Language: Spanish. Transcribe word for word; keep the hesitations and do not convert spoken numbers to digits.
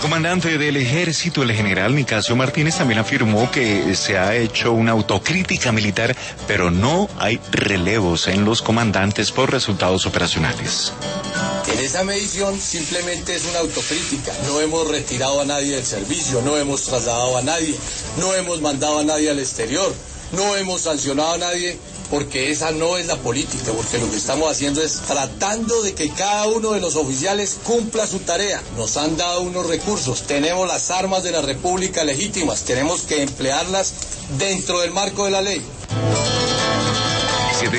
comandante del ejército, el general Nicasio Martínez, también afirmó que se ha hecho una autocrítica militar, pero no hay relevos en los comandantes por resultados operacionales. En esa medición simplemente es una autocrítica. No hemos retirado a nadie del servicio, no hemos trasladado a nadie, no hemos mandado a nadie al exterior, no hemos sancionado a nadie, porque esa no es la política, porque lo que estamos haciendo es tratando de que cada uno de los oficiales cumpla su tarea. Nos han dado unos recursos, tenemos las armas de la República legítimas, tenemos que emplearlas dentro del marco de la ley.